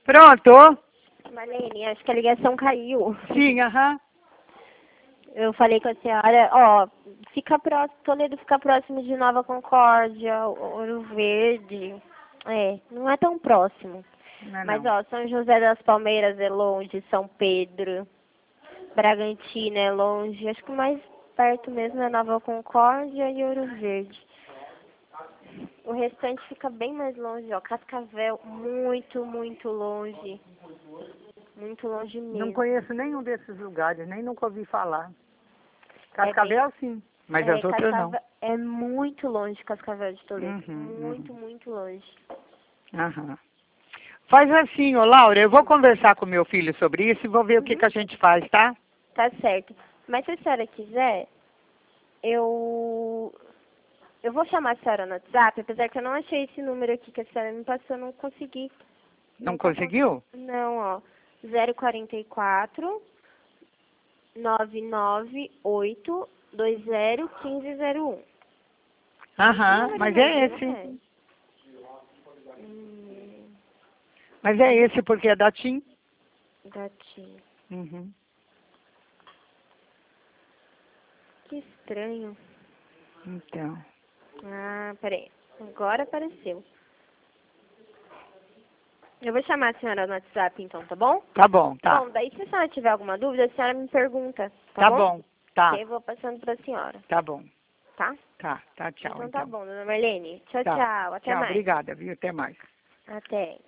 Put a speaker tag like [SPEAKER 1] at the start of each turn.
[SPEAKER 1] Pronto?
[SPEAKER 2] Marlene, acho que a ligação caiu.
[SPEAKER 1] Sim, aham.
[SPEAKER 2] Eu falei com a senhora, ó, fica próximo, Toledo fica próximo de Nova Concórdia, Ouro Verde. É, não é tão próximo.
[SPEAKER 1] Não é
[SPEAKER 2] Mas,
[SPEAKER 1] não.
[SPEAKER 2] ó, São José das Palmeiras é longe, São Pedro, Bragantina é longe. Acho que o mais perto mesmo é Nova Concórdia e Ouro Verde. O restante fica bem mais longe, ó. Cascavel, muito, muito longe. Muito longe mesmo.
[SPEAKER 1] Não conheço nenhum desses lugares, nem nunca ouvi falar. Cascavel, sim, mas as outras não.
[SPEAKER 2] É muito longe Cascavel de Toledo.
[SPEAKER 1] Uhum,
[SPEAKER 2] Muito, muito longe.
[SPEAKER 1] Aham. Faz assim, ô Laura, eu vou conversar com meu filho sobre isso e vou ver o que a gente faz, tá?
[SPEAKER 2] Tá certo. Mas se a senhora quiser, eu vou chamar a senhora no WhatsApp, apesar que eu não achei esse número aqui que a senhora me passou, eu não consegui.
[SPEAKER 1] Não conseguiu?
[SPEAKER 2] Não, ó. 044 998 20 1501.
[SPEAKER 1] Aham, mas é esse. Mas é esse porque é da TIM.
[SPEAKER 2] Da TIM.
[SPEAKER 1] Uhum.
[SPEAKER 2] Que estranho.
[SPEAKER 1] Então.
[SPEAKER 2] Ah, peraí. Agora apareceu. Eu vou chamar a senhora no WhatsApp então, tá bom?
[SPEAKER 1] Tá bom, tá.
[SPEAKER 2] Bom, daí se a senhora tiver alguma dúvida, a senhora me pergunta,
[SPEAKER 1] Tá bom, tá.
[SPEAKER 2] Eu vou passando pra senhora,
[SPEAKER 1] Tá bom.
[SPEAKER 2] tá?
[SPEAKER 1] Tá, tchau,
[SPEAKER 2] Então tá
[SPEAKER 1] então.
[SPEAKER 2] bom, dona Marlene. Tchau,
[SPEAKER 1] Tá.
[SPEAKER 2] tchau. Até
[SPEAKER 1] Tchau,
[SPEAKER 2] mais.
[SPEAKER 1] obrigada, viu? Até mais.
[SPEAKER 2] Até.